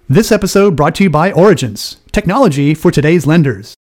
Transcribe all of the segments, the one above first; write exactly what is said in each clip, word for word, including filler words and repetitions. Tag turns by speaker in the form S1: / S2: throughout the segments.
S1: This episode brought to you by Origins, technology for today's lenders.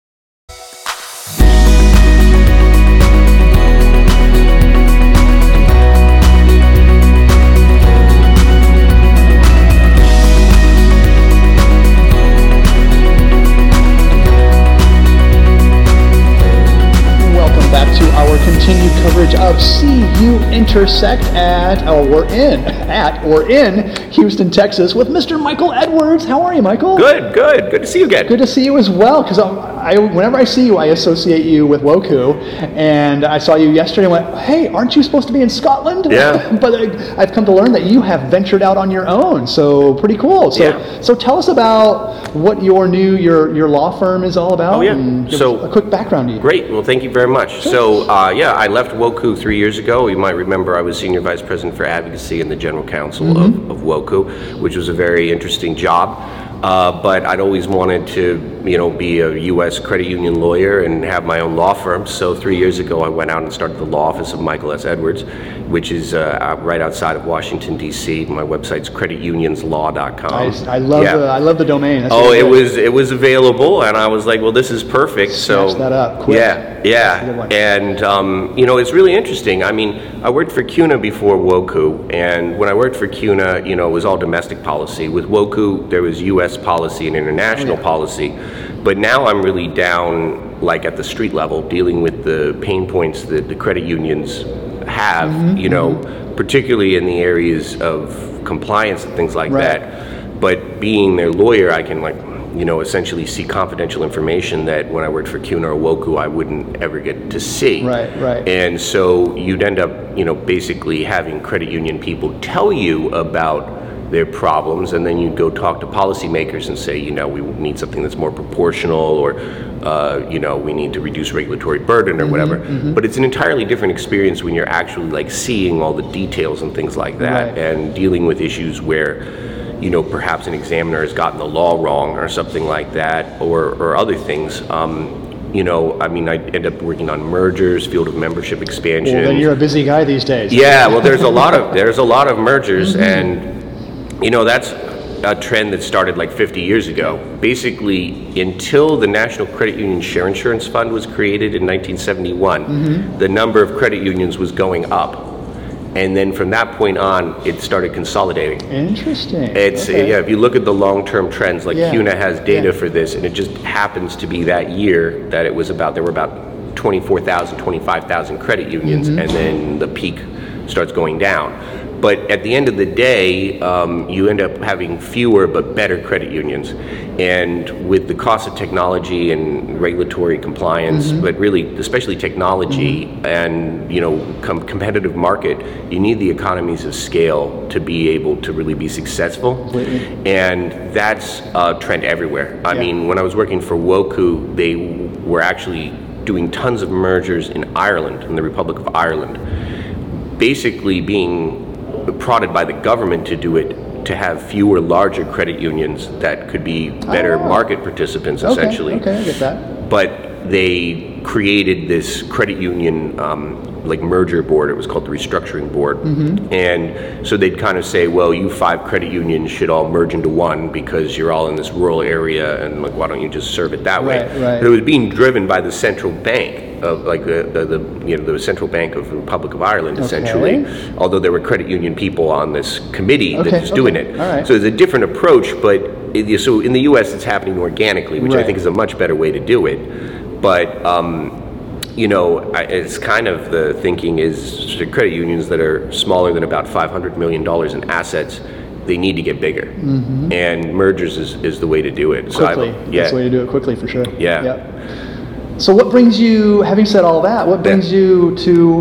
S2: Back to our continued coverage of See You Intersect at, oh, we're in, at, or in Houston, Texas with Mister Michael Edwards. How are you, Michael?
S3: Good, good. Good to see you again.
S2: Good to see you as well, because I, I, whenever I see you, I associate you with Woku, and I saw you yesterday and went, hey, aren't you supposed to be in Scotland?
S3: Yeah.
S2: But I, I've come to learn that you have ventured out on your own, so pretty cool. So,
S3: yeah.
S2: so tell us about what your new, your, your law firm is all about.
S3: Oh, yeah.
S2: And give
S3: so,
S2: us a quick background to you.
S3: Great. Well, thank you very much. Sure. So, uh, yeah, I left Woku three years ago. You might remember I was Senior Vice President for Advocacy and the General Counsel mm-hmm. of, of Woku, which was a very interesting job. Uh, but I'd always wanted to, you know, be a U S credit union lawyer and have my own law firm. So three years ago, I went out and started the law office of Michael S. Edwards, which is uh, right outside of Washington, D C. My website's credit unions law dot com.
S2: I, I love yeah. the I love the domain. That's
S3: oh, it was it was available, and I was like, well, this is perfect.
S2: Snatch
S3: so
S2: that up quick.
S3: Yeah, yeah. And um, you know, it's really interesting. I mean, I worked for CUNA before Woku, and when I worked for CUNA, you know, it was all domestic policy. With Woku, there was U S policy and international oh, yeah. policy. But now I'm really down, like at the street level, dealing with the pain points that the credit unions have, mm-hmm, you know, mm-hmm. particularly in the areas of compliance and things like
S2: right.
S3: that. But being their lawyer, I can, like, you know, essentially see confidential information that when I worked for CUNA or Woku, I wouldn't ever get to see.
S2: Right, right.
S3: And so you'd end up, you know, basically having credit union people tell you about their problems, and then you go talk to policymakers and say, you know, we need something that's more proportional, or, uh, you know, we need to reduce regulatory burden or mm-hmm, whatever. Mm-hmm. But it's an entirely different experience when you're actually like seeing all the details and things like that, right. and dealing with issues where, you know, perhaps an examiner has gotten the law wrong or something like that, or, or other things. Um, You know, I mean, I end up working on mergers, field of membership expansion.
S2: Well, then you're a busy guy these days.
S3: Yeah, well, there's a lot of there's a lot of mergers, mm-hmm. and you know, that's a trend that started like fifty years ago. Basically, until the National Credit Union Share Insurance Fund was created in nineteen seventy-one, mm-hmm. the number of credit unions was going up. And then from that point on, it started consolidating.
S2: Interesting.
S3: It's
S2: okay.
S3: yeah. If you look at the long-term trends, like
S2: yeah.
S3: CUNA has data
S2: yeah.
S3: for this, and it just happens to be that year that it was about there were about twenty-four thousand, twenty-five thousand credit unions, mm-hmm. and then the peak starts going down. But at the end of the day, um, you end up having fewer but better credit unions. And with the cost of technology and regulatory compliance, mm-hmm. but really, especially technology mm-hmm. and, you know, com- competitive market, you need the economies of scale to be able to really be successful.
S2: Completely.
S3: And that's a trend everywhere. I yeah. mean, when I was working for Woku, they were actually doing tons of mergers in Ireland, in the Republic of Ireland, basically being prodded by the government to do it, to have fewer larger credit unions that could be better oh. market participants,
S2: okay,
S3: essentially.
S2: Okay, I get that.
S3: But they created this credit union um, like merger board. It was called the restructuring board. Mm-hmm. And so they'd kind of say, well, you five credit unions should all merge into one because you're all in this rural area, and like, why don't you just serve it that way?
S2: Right, right.
S3: But it was being driven by the central bank of like the, the, the you know the Central Bank of the Republic of Ireland,
S2: okay.
S3: essentially. Although there were credit union people on this committee
S2: okay,
S3: that was
S2: okay.
S3: doing it.
S2: All right.
S3: So it's a different approach, but it, so in the U S it's happening organically, which
S2: right.
S3: I think is a much better way to do it. But um, you know, I, it's kind of the thinking is the credit unions that are smaller than about five hundred million dollars in assets, they need to get bigger, mm-hmm. and mergers is, is the way to do it.
S2: Quickly,
S3: so yeah.
S2: that's the way to do it quickly for sure.
S3: Yeah.
S2: Yep. So what brings you, having said all that, what brings yeah. you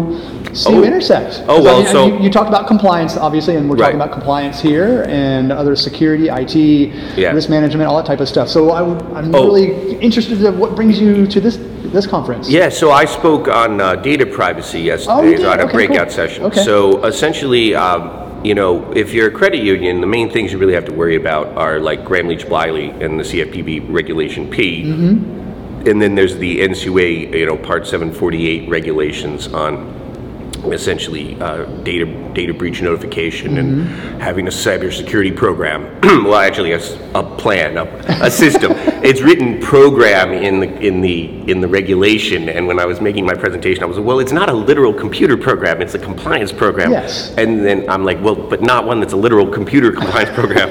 S2: to See You
S3: oh.
S2: Intersect?
S3: Oh, well,
S2: I mean,
S3: so...
S2: You, you talked about compliance, obviously, and we're
S3: right.
S2: talking about compliance here, and other security, I T,
S3: yeah.
S2: risk management, all that type of stuff. So I, I'm
S3: oh.
S2: really interested in what brings you to this this conference.
S3: Yeah, so I spoke on uh, data privacy yesterday
S2: oh, you
S3: on a
S2: okay,
S3: breakout
S2: cool.
S3: session.
S2: Okay.
S3: So essentially, um, you know, if you're a credit union, the main things you really have to worry about are like Gramm-Leach-Bliley and the C F P B Regulation P. Mm-hmm. And then there's the N C U A, you know, Part seven forty-eight regulations on essentially uh, data data breach notification mm-hmm. and having a cybersecurity program. Well, actually, a, a plan, a, a system. It's written program in the in the in the regulation. And when I was making my presentation, I was like, well, it's not a literal computer program. It's a compliance program.
S2: Yes.
S3: And then I'm like, well, but not one that's a literal computer compliance program.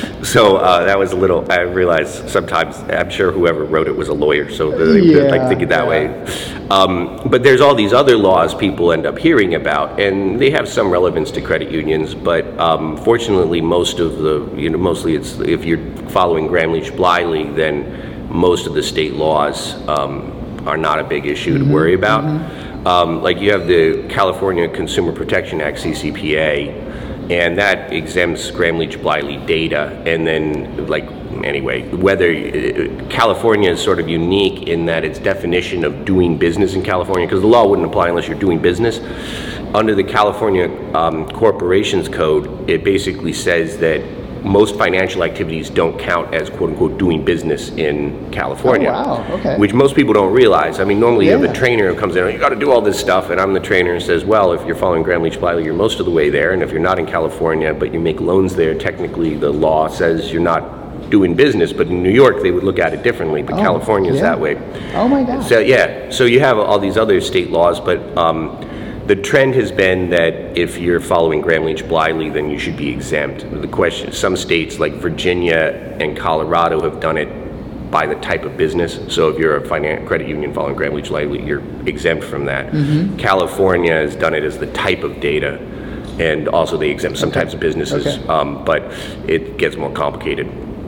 S3: So uh, that was a little. I realized sometimes I'm sure whoever wrote it was a lawyer, so they
S2: yeah,
S3: like think it that
S2: yeah.
S3: way. Um, but there's all these other laws people end up hearing about, and they have some relevance to credit unions. But um, fortunately, most of the, you know, mostly it's if you're following Gramm-Leach-Bliley, then most of the state laws um, are not a big issue mm-hmm, to worry about. Mm-hmm. Um, like you have the California Consumer Protection Act, C C P A. And that exempts Gramm-Leach-Bliley data, and then, like, anyway, whether uh, California is sort of unique in that its definition of doing business in California, because the law wouldn't apply unless you're doing business. Under the California um, Corporations Code, it basically says that most financial activities don't count as quote-unquote doing business in California.
S2: Oh, wow, okay.
S3: Which most people don't realize. I mean, normally
S2: yeah.
S3: you have a trainer who comes in, you got to do all this stuff, and I'm the trainer and says, well, if you're following Gramm-Leach-Bliley, you're most of the way there, and if you're not in California, but you make loans there, technically the law says you're not doing business, but in New York they would look at it differently, but
S2: oh,
S3: California is
S2: yeah.
S3: that way.
S2: Oh my God.
S3: So yeah, so you have all these other state laws, but um, the trend has been that if you're following Gramm-Leach-Bliley, then you should be exempt. The question, some states like Virginia and Colorado have done it by the type of business. So if you're a finan- credit union following Gramm-Leach-Bliley, you're exempt from that. Mm-hmm. California has done it as the type of data, and also they exempt some okay. types of businesses, okay. um, but it gets more complicated.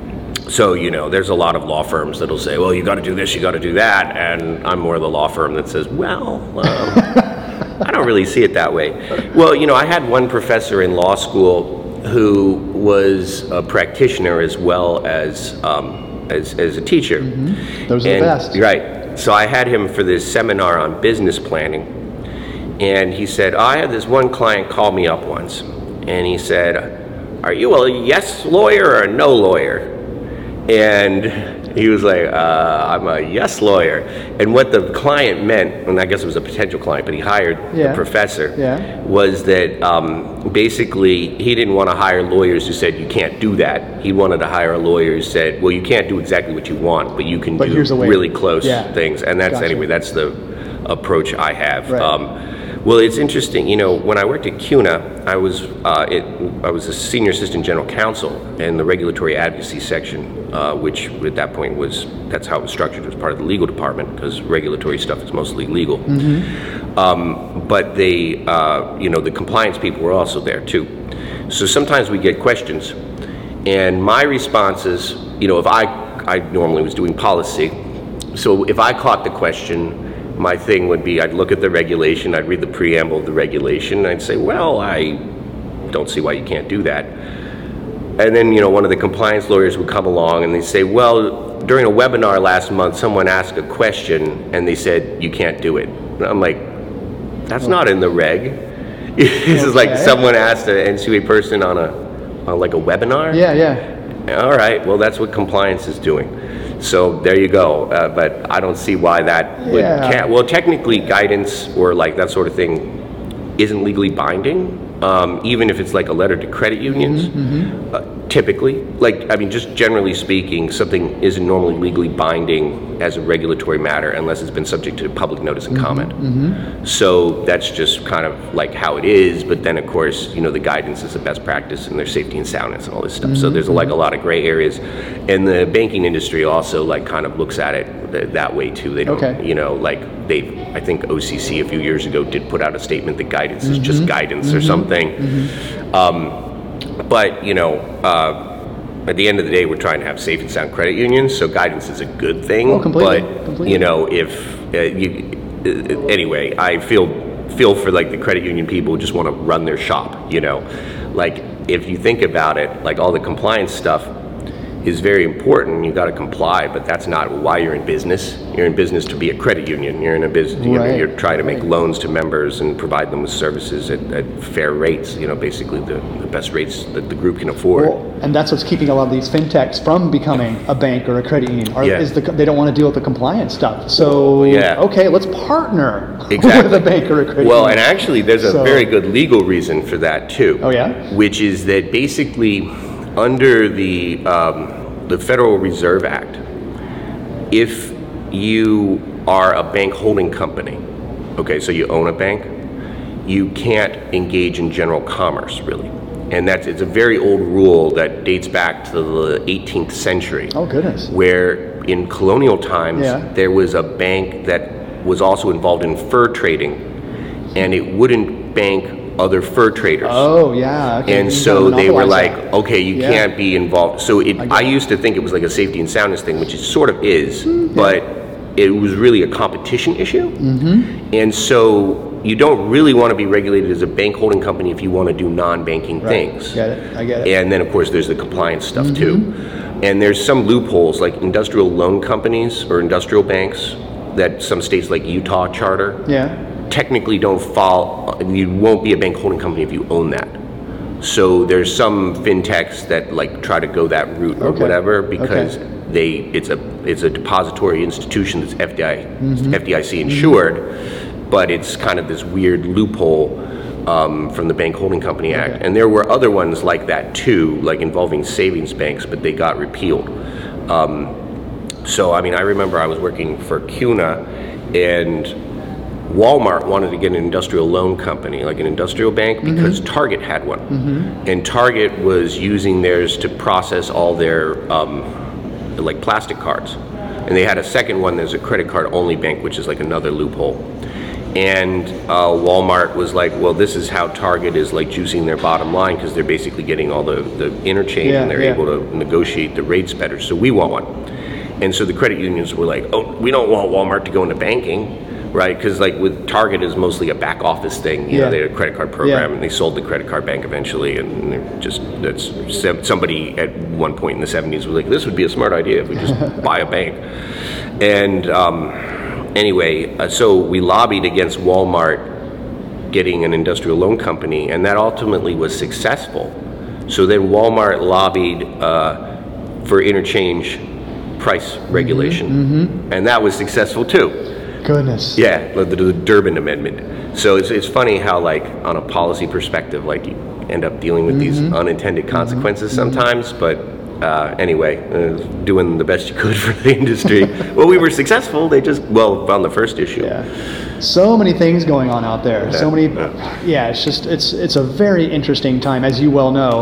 S3: So, you know, there's a lot of law firms that'll say, well, you got to do this, you got to do that, and I'm more of the law firm that says, well, um, I don't really see it that way. Well, you know, I had one professor in law school who was a practitioner as well as um, as, as a teacher.
S2: Mm-hmm. Those are
S3: and,
S2: the best.
S3: Right. So I had him for this seminar on business planning, and he said, oh, I had this one client call me up once, and he said, are you a yes lawyer or a no lawyer? And he was like, uh, I'm a yes lawyer. And what the client meant, and I guess it was a potential client, but he hired
S2: yeah.
S3: the professor,
S2: yeah.
S3: was that um, basically he didn't want to hire lawyers who said you can't do that. He wanted to hire a lawyer who said, well, you can't do exactly what you want, but you can
S2: but
S3: do really close
S2: yeah.
S3: things. And that's,
S2: gotcha.
S3: anyway, that's the approach I have.
S2: Right.
S3: Um, Well, it's interesting. You know, when I worked at CUNA, I was uh, it, I was a senior assistant general counsel in the regulatory advocacy section, uh, which at that point was that's how it was structured. It was part of the legal department because regulatory stuff is mostly legal. Mm-hmm. Um, but they, uh, you know, the compliance people were also there too. So sometimes we get questions, and my response is, you know, if I I normally was doing policy, so if I caught the question, my thing would be I'd look at the regulation, I'd read the preamble of the regulation, and I'd say, well, I don't see why you can't do that. And then, you know, one of the compliance lawyers would come along and they'd say, well, during a webinar last month, someone asked a question and they said, you can't do it. And I'm like, that's not in the reg. This is like someone asked an N C U A person on a, on like a webinar?
S2: Yeah, yeah.
S3: All right, well, that's what compliance is doing. So there you go, uh, but I don't see why that would
S2: Yeah.
S3: can't. Well, technically, guidance or like that sort of thing isn't legally binding, um, even if it's like a letter to credit unions. Mm-hmm, mm-hmm. Uh, typically, like I mean, just generally speaking, something isn't normally legally binding as a regulatory matter unless it's been subject to public notice and mm-hmm, comment. Mm-hmm. So that's just kind of like how it is. But then, of course, you know, the guidance is the best practice, and there's safety and soundness and all this stuff. Mm-hmm. So there's like a lot of gray areas, and the banking industry also like kind of looks at it th- that way too. They don't,
S2: okay.
S3: you know, like they, I think O C C a few years ago did put out a statement that guidance mm-hmm. is just guidance mm-hmm. or something. Mm-hmm. Um, but you know. Uh, At the end of the day, we're trying to have safe and sound credit unions, so guidance is a good thing.
S2: Oh, completely.
S3: But
S2: completely.
S3: you know, if uh, you, uh, anyway, I feel feel for like the credit union people who just want to run their shop. You know, like if you think about it, like all the compliance stuff, is very important. You got to comply, but that's not why you're in business. You're in business to be a credit union. You're in a business. You know,
S2: Right.
S3: you're trying to make
S2: Right.
S3: loans to members and provide them with services at, at fair rates. You know, basically the, the best rates that the group can afford.
S2: Well, and that's what's keeping a lot of these fintechs from becoming a bank or a credit union. Or
S3: Yeah.
S2: is the, they don't want to deal with the compliance stuff. So,
S3: Yeah.
S2: okay, let's partner
S3: Exactly.
S2: with a bank or a credit
S3: Well,
S2: union.
S3: and actually, there's a
S2: So-
S3: very good legal reason for that too.
S2: Oh, yeah?
S3: Which is that basically, under the um, the Federal Reserve Act, if you are a bank holding company, okay, so you own a bank, you can't engage in general commerce, really. And that's it's a very old rule that dates back to the eighteenth century.
S2: Oh, goodness.
S3: Where in colonial times
S2: Yeah.
S3: there was a bank that was also involved in fur trading, and it wouldn't bank other fur traders.
S2: Oh, yeah. Okay.
S3: And
S2: You
S3: so
S2: gotta
S3: they were
S2: monopolize
S3: like,
S2: that.
S3: okay, you
S2: Yeah.
S3: can't be involved. So it,
S2: get
S3: I
S2: it.
S3: used to think it was like a safety and soundness thing, which it sort of is,
S2: Hmm,
S3: but it was really a competition issue. Mm-hmm. And so you don't really want to be regulated as a bank holding company if you want to do non-banking
S2: Right.
S3: things.
S2: Get it. I get it.
S3: And then, of course, there's the compliance stuff
S2: Mm-hmm.
S3: too. And there's some loopholes, like industrial loan companies or industrial banks that some states like Utah charter
S2: Yeah.
S3: technically don't fall, you won't be a bank holding company if you own that. So there's some fintechs that like try to go that route or
S2: Okay.
S3: whatever because
S2: Okay.
S3: they it's a it's a depository institution that's F D I
S2: Mm-hmm.
S3: F D I C insured, but it's kind of this weird loophole um, from the Bank Holding Company Act.
S2: Okay.
S3: And there were other ones like that too, like involving savings banks, but they got repealed. Um, so I mean, I remember I was working for CUNA, and Walmart wanted to get an industrial loan company, like an industrial bank, because Target had one. And Target was using theirs to process all their um, like plastic cards. And they had a second one, there's a credit card only bank, which is like another loophole. And uh, Walmart was like, well, this is how Target is like juicing their bottom line because they're basically getting all the, the interchange
S2: Yeah,
S3: and they're
S2: yeah.
S3: able to negotiate the rates better. So we want one. And so the credit unions were like, oh, we don't want Walmart to go into banking, right? Because like with Target is mostly a back office thing. You
S2: Yeah.
S3: know, they had a credit card program
S2: Yeah.
S3: and they sold the credit card bank eventually. And they're just, that's somebody at one point in the seventies was like, this would be a smart idea if we just buy a bank. And um, anyway, uh, so we lobbied against Walmart getting an industrial loan company, and that ultimately was successful. So then Walmart lobbied uh, for interchange price regulation,
S2: Mm-hmm.
S3: and that was successful too.
S2: Goodness.
S3: Yeah, the, the Durbin Amendment. So it's, it's funny how, like, on a policy perspective, like, you end up dealing with these unintended consequences sometimes, but uh, anyway, uh, doing the best you could for the industry. Well, we were successful. They just, well, on the first issue.
S2: Yeah. So many things going on out there. So many,
S3: Yeah.
S2: yeah, it's just, it's it's a very interesting time, as you well know,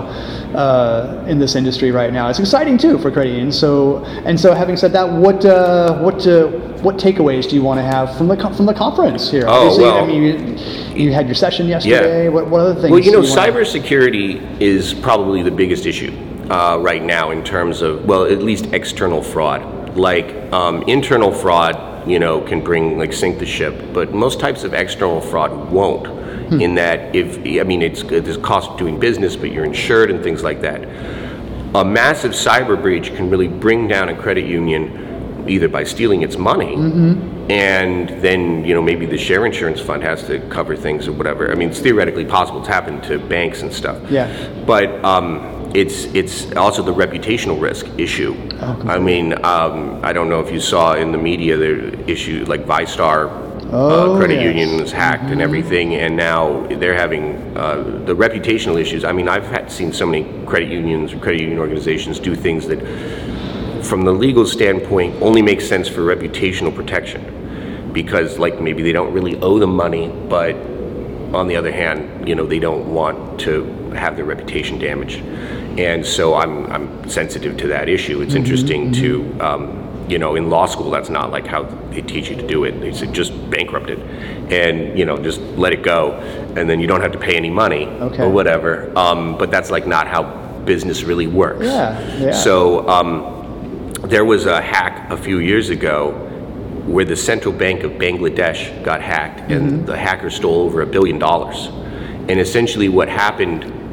S2: uh, in this industry right now. It's exciting too for credit unions. So, and so having said that, what uh, what uh, what takeaways do you want to have from the co- from the conference here?
S3: Oh,
S2: Obviously,
S3: well,
S2: I mean, you, you had your session yesterday.
S3: Yeah.
S2: What, what other things?
S3: Well, you know,
S2: do wanna-
S3: cybersecurity is probably the biggest issue uh, right now in terms of, well, at least external fraud. Like um, internal fraud, you know, can bring, like, sink the ship, but most types of external fraud won't.
S2: Hmm.
S3: In that, if I mean, it's there's cost of doing business, but you're insured and things like that. A massive cyber breach can really bring down a credit union either by stealing its money,
S2: Mm-hmm.
S3: and then, you know, maybe the share insurance fund has to cover things or whatever. I mean, it's theoretically possible. It's happened to banks and stuff.
S2: Yeah.
S3: But um, it's it's also the reputational risk issue.
S2: Oh,
S3: I mean, um, I don't know if you saw in the media the issue, like ViStar
S2: Oh,
S3: uh, credit
S2: yes.
S3: union was hacked and everything, and now they're having uh, the reputational issues. I mean, I've had, seen so many credit unions or credit union organizations do things that, from the legal standpoint, only makes sense for reputational protection, because, like, maybe they don't really owe them money, but on the other hand, you know, they don't want to have their reputation damaged. And so I'm I'm sensitive to that issue. It's interesting to, um, you know, in law school, that's not like how they teach you to do it. They said just bankrupt it, and, you know, just let it go, and then you don't have to pay any money
S2: Okay.
S3: or whatever. Um, but that's like not how business really works.
S2: Yeah, yeah.
S3: So um, there was a hack a few years ago where the Central Bank of Bangladesh got hacked, and the hacker stole over a billion dollars. And essentially what happened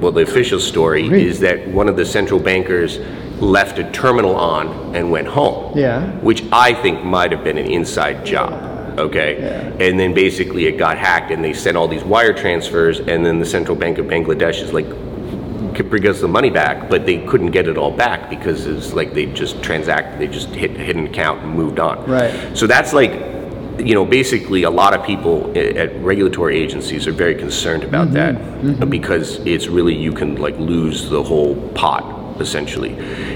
S3: well, the official story
S2: Really?
S3: is that one of the central bankers left a terminal on and went home.
S2: Yeah.
S3: Which I think might have been an inside job. Okay.
S2: Yeah.
S3: And then basically it got hacked and they sent all these wire transfers, and then the Central Bank of Bangladesh is like, could bring us the money back, but they couldn't get it all back because it's like they just transacted, they just hit, hit an account and moved on.
S2: Right.
S3: So that's like, you know, basically a lot of people at regulatory agencies are very concerned about mm-hmm. that mm-hmm. because it's really, you can like lose the whole pot essentially.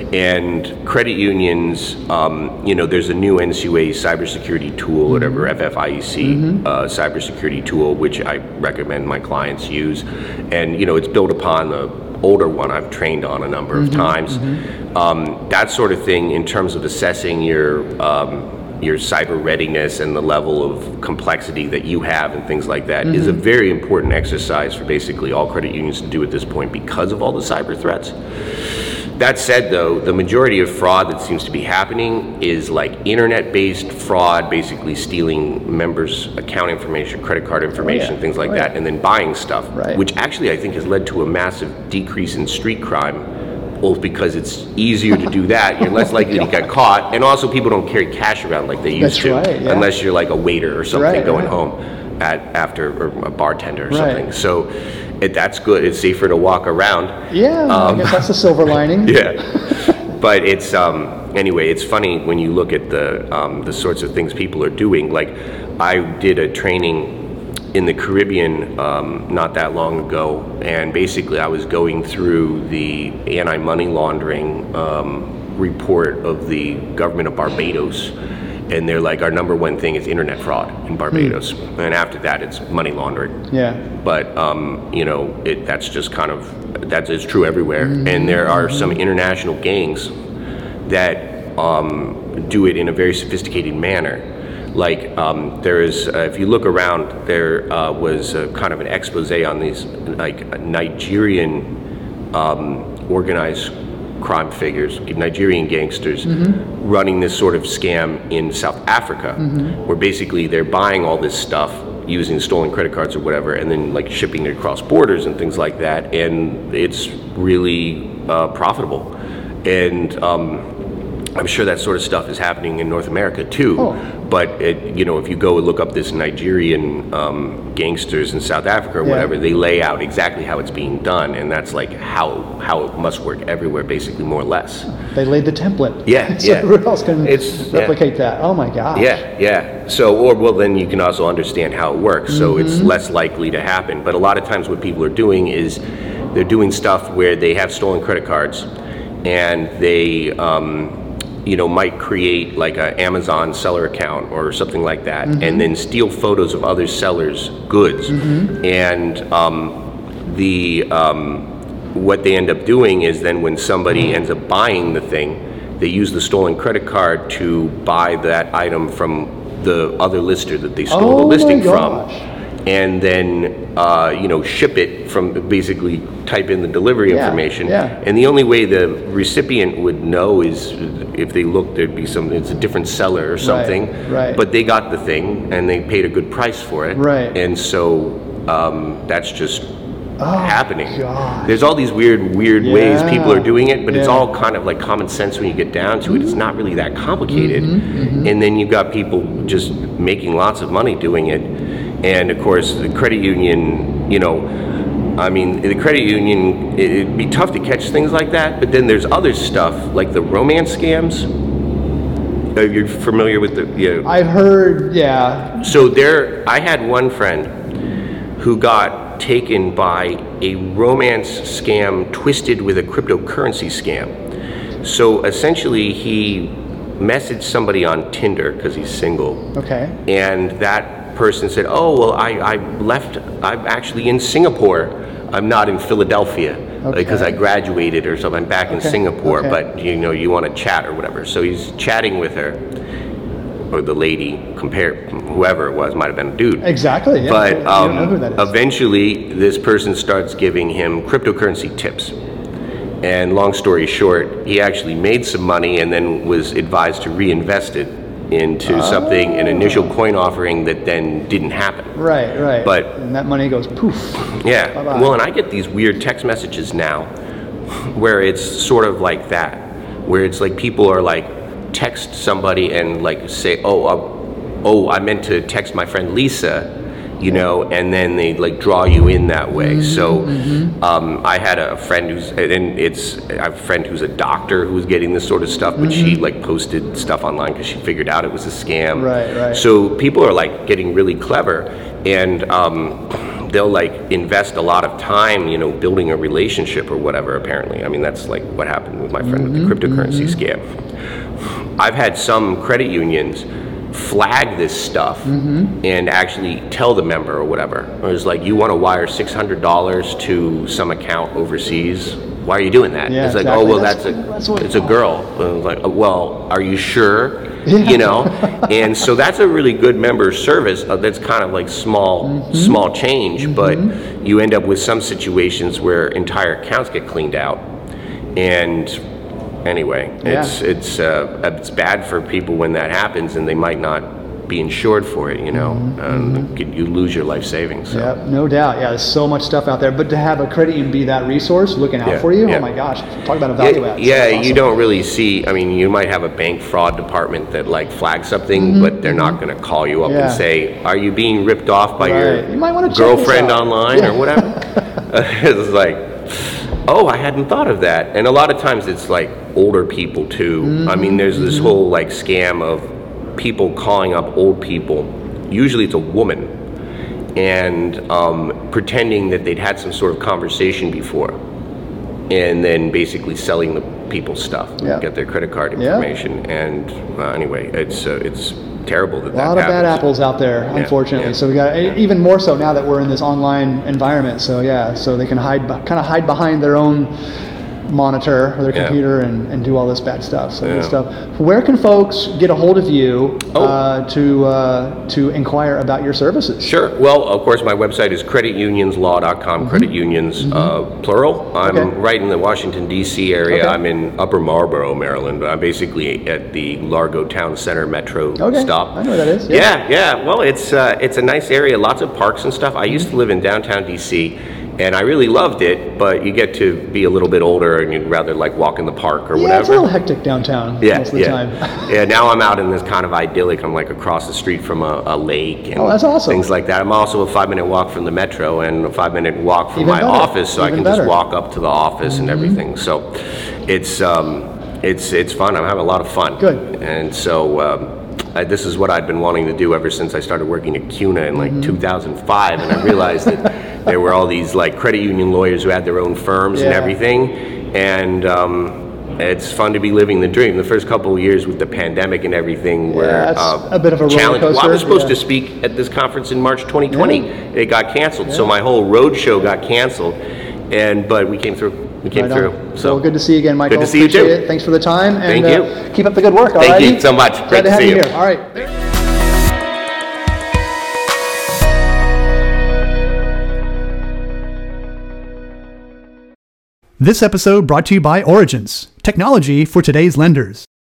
S3: And credit unions, um, you know, there's a new N C U A cybersecurity tool, whatever, mm-hmm. F F I E C mm-hmm. uh, cybersecurity tool, which I recommend my clients use. And, you know, it's built upon the older one I've trained on a number of mm-hmm. times. Mm-hmm. Um, that sort of thing in terms of assessing your um, your cyber readiness and the level of complexity that you have and things like that mm-hmm. is a very important exercise for basically all credit unions to do at this point because of all the cyber threats. That said, though, the majority of fraud that seems to be happening is like internet-based fraud, basically stealing members' account information, credit card information, oh, yeah. things like oh, that, yeah. and then buying stuff,
S2: right.
S3: which actually I think has led to a massive decrease in street crime, both because it's easier to do that, you're less likely to get caught, and also people don't carry cash around like they used
S2: That's
S3: to,
S2: right, yeah.
S3: unless you're like a waiter or something
S2: right,
S3: going
S2: right.
S3: home at after, or a bartender or
S2: right.
S3: something. So it, that's good. It's safer to walk around.
S2: Yeah, um, I guess that's the silver lining.
S3: Yeah, but it's um, anyway. It's funny when you look at the um, the sorts of things people are doing. Like, I did a training in the Caribbean um, not that long ago, and basically I was going through the anti-money laundering um, report of the government of Barbados. And they're like, our number one thing is internet fraud in Barbados, mm. and after that, it's money laundering.
S2: Yeah.
S3: But um, you know, it, that's just kind of that is true everywhere. Mm-hmm. And there are some international gangs that um, do it in a very sophisticated manner. Like um, there is, uh, if you look around, there uh, was a, kind of an expose on these like Nigerian um, organized crime figures, Nigerian gangsters, mm-hmm. running this sort of scam in South Africa, mm-hmm. where basically they're buying all this stuff using stolen credit cards or whatever, and then like shipping it across borders and things like that, and it's really uh, profitable. And um, I'm sure that sort of stuff is happening in North America too. Oh. But it, you know, if you go and look up this Nigerian um, gangsters in South Africa or
S2: yeah.
S3: whatever, they lay out exactly how it's being done, and that's like how how it must work everywhere, basically, more or less.
S2: They laid the template.
S3: Yeah,
S2: so
S3: yeah.
S2: everyone else can
S3: it's,
S2: replicate
S3: yeah.
S2: that. Oh my gosh.
S3: Yeah, yeah. So, or well, then you can also understand how it works. Mm-hmm. So it's less likely to happen. But a lot of times, what people are doing is they're doing stuff where they have stolen credit cards, and they. Um, you know, might create like an Amazon seller account or something like that, mm-hmm. and then steal photos of other sellers' goods. Mm-hmm. And um, the um, what they end up doing is then when somebody ends up buying the thing, they use the stolen credit card to buy that item from the other lister that they stole
S2: oh
S3: the listing
S2: my gosh.
S3: from. And then, uh, you know, ship it from, basically type in the delivery
S2: yeah,
S3: information.
S2: Yeah.
S3: And the only way the recipient would know is if they look, there'd be some, it's a different seller or something.
S2: Right, right.
S3: But they got the thing and they paid a good price for it.
S2: Right.
S3: And so um, that's just
S2: oh,
S3: happening.
S2: gosh.
S3: There's all these weird, weird
S2: yeah.
S3: ways people are doing it, but
S2: yeah.
S3: it's all kind of like common sense when you get down to it. It's not really that complicated.
S2: Mm-hmm, mm-hmm.
S3: And then you've got people just making lots of money doing it. And of course, the credit union, you know, I mean, the credit union, it'd be tough to catch things like that, but then there's other stuff, like the romance scams. Are you familiar with the, you know?
S2: I've heard, yeah.
S3: So there, I had one friend who got taken by a romance scam twisted with a cryptocurrency scam. So essentially, he messaged somebody on Tinder, because he's single.
S2: Okay.
S3: And that person said, oh, well, I, I left, I'm actually in Singapore. I'm not in Philadelphia
S2: okay.
S3: because I graduated or something. I'm back
S2: okay.
S3: in Singapore,
S2: okay.
S3: but you know, you want to chat or whatever. So he's chatting with her, or the lady, compare, whoever it was, might have been a dude.
S2: Exactly, yeah.
S3: But
S2: um, you don't know who that is.
S3: Eventually, this person starts giving him cryptocurrency tips. And long story short, he actually made some money and then was advised to reinvest it into something, an initial coin offering that then didn't happen.
S2: Right, right.
S3: But
S2: and that money goes poof.
S3: yeah.
S2: Bye-bye.
S3: Well, and I get these weird text messages now where it's sort of like that, where it's like people are like text somebody and like say, oh, uh, oh, I meant to text my friend Lisa, you know, and then they like draw you in that way. Mm-hmm, so mm-hmm. Um, I had a friend who's, and it's, I have a friend who's a doctor who was getting this sort of stuff, but mm-hmm. she like posted stuff online because she figured out it was a scam.
S2: Right, right.
S3: So people are like getting really clever, and um, they'll like invest a lot of time, you know, building a relationship or whatever, apparently. I mean, that's like what happened with my friend mm-hmm, with the cryptocurrency mm-hmm. scam. I've had some credit unions flag this stuff mm-hmm. and actually tell the member or whatever. It was like, you want to wire six hundred dollars to some account overseas? Why are you doing that?
S2: Yeah,
S3: it's like,
S2: exactly.
S3: oh, well,
S2: that's,
S3: that's, a,
S2: that's what,
S3: it's a girl. And I was like, oh, well, are you sure?
S2: Yeah.
S3: You know? And so that's a really good member service uh, that's kind of like small, mm-hmm. small change, mm-hmm. but you end up with some situations where entire accounts get cleaned out. And anyway,
S2: yeah.
S3: it's it's uh, it's bad for people when that happens, and they might not be insured for it. You know, mm-hmm. um, mm-hmm. you lose your life savings. So.
S2: Yeah, no doubt. Yeah, there's so much stuff out there, but to have a credit union be that resource, looking out
S3: yeah,
S2: for you,
S3: yeah.
S2: oh my gosh, talk about a value
S3: yeah,
S2: add.
S3: Yeah,
S2: awesome.
S3: You don't really see. I mean, you might have a bank fraud department that like flags something, mm-hmm. but they're not going to call you up
S2: yeah.
S3: and say, "Are you being ripped off by
S2: right.
S3: your
S2: you might want to
S3: girlfriend online yeah. or whatever?" It's like, oh, I hadn't thought of that. And a lot of times it's like older people too. Mm-hmm. I mean, there's this mm-hmm. whole like scam of people calling up old people. Usually it's a woman, and um, pretending that they'd had some sort of conversation before, and then basically selling the people stuff,
S2: yeah.
S3: get their credit card information. Yeah. And uh, anyway, it's uh, it's terrible that
S2: a
S3: that
S2: lot
S3: happens.
S2: of bad apples out there,
S3: yeah.
S2: unfortunately.
S3: Yeah.
S2: So we got yeah. even more so now that we're in this online environment. So yeah, so they can hide, kind of hide behind their own monitor or their
S3: yeah.
S2: computer and, and do all this bad stuff. So
S3: yeah.
S2: good stuff. Where can folks get a hold of you
S3: oh.
S2: uh, to uh, to inquire about your services?
S3: Sure. Well, of course, my website is credit unions law dot com. Mm-hmm. Credit unions, mm-hmm. uh, plural. I'm
S2: okay.
S3: right in the Washington D C area.
S2: Okay.
S3: I'm in Upper Marlboro, Maryland. But I'm basically at the Largo Town Center Metro
S2: okay.
S3: stop.
S2: I know where that is.
S3: Yeah, yeah. yeah. Well, it's uh, it's a nice area. Lots of parks and stuff. I used to live in downtown D C. And I really loved it, but you get to be a little bit older and you'd rather like walk in the park or
S2: yeah,
S3: whatever.
S2: Yeah, it's a little hectic downtown
S3: yeah,
S2: most of the
S3: yeah.
S2: time.
S3: yeah, now I'm out in this kind of idyllic. I'm like across the street from a, a lake and
S2: oh, that's awesome.
S3: things like that. I'm also a five minute walk from the metro and a five minute walk from
S2: Even
S3: my
S2: better.
S3: office, so
S2: Even
S3: I can
S2: better.
S3: just walk up to the office
S2: mm-hmm.
S3: and everything. So it's um, it's it's fun. I'm having a lot of fun.
S2: Good.
S3: And so um, I, this is what I'd been wanting to do ever since I started working at CUNA in like mm-hmm. two thousand five, and I realized that there were all these like credit union lawyers who had their own firms
S2: yeah.
S3: and everything, and um, it's fun to be living the dream. The first couple of years with the pandemic and everything
S2: yeah,
S3: were
S2: that's
S3: uh,
S2: a bit of a roller
S3: challenge.
S2: coaster.
S3: Well, I was supposed
S2: yeah.
S3: to speak at this conference in March twenty twenty.
S2: Yeah.
S3: It got canceled,
S2: yeah.
S3: so my whole road show got canceled, and but we came through. We came
S2: right
S3: through. So
S2: well, good to see you again, Michael.
S3: Good to see you
S2: Appreciate
S3: too.
S2: It. Thanks for the time. And,
S3: Thank you.
S2: Uh, keep up the good work.
S3: Thank
S2: alrighty?
S3: you so much.
S2: Glad
S3: Great
S2: to
S3: to
S2: have
S3: see
S2: you
S3: you.
S2: here. All right.
S1: This episode brought to you by Origins, technology for today's lenders.